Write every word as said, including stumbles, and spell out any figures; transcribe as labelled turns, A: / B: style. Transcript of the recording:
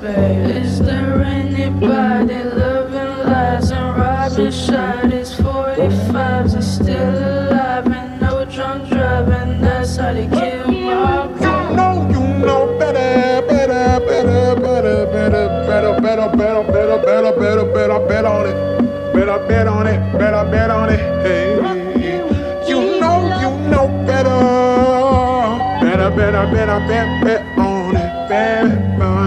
A: babe. Is there anybody loving lies and robbing shot? Is forty-fives are still alive and no drunk driving? That's how they kill my bro.
B: You know, you know better, better, better, better, better, better, better, better, better, better, better, better, bet on it. Better bet on it, better bet on it. Hey, you know, you know better. Better, better, better, bet, bet on it, bet on it.